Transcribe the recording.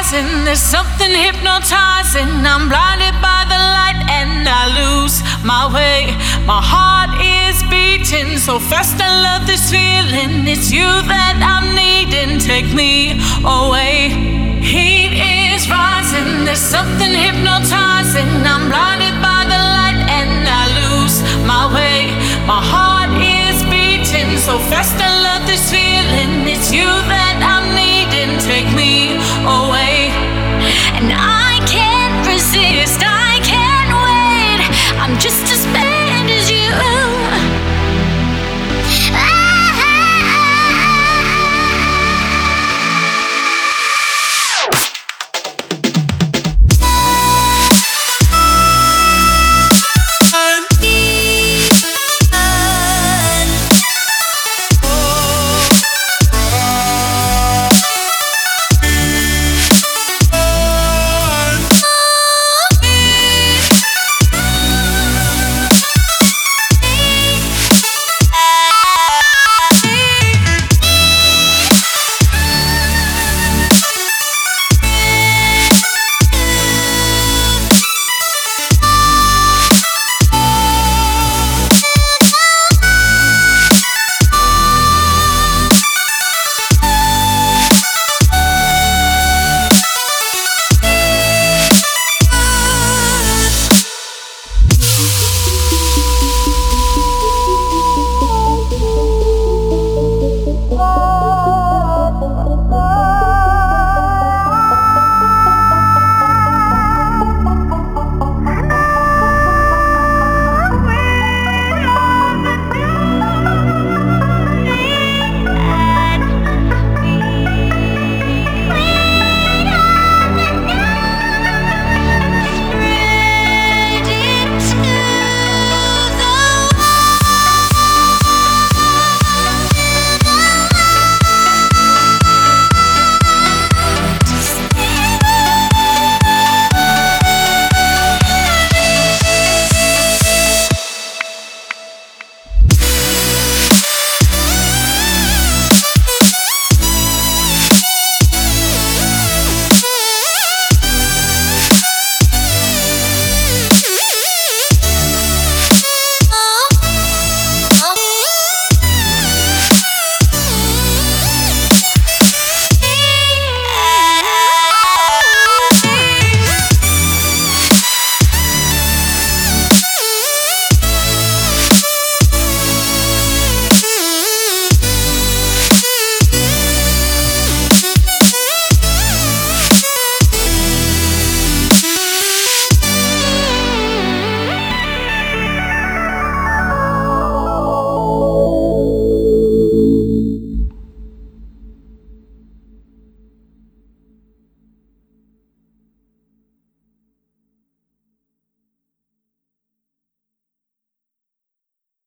rising, there's something hypnotizing. I'm blinded by the light and I lose my way. My heart is beating so fast, I love this feeling. It's you that I'm needing, take me away. Heat is rising, there's something hypnotizing. I'm blinded by the light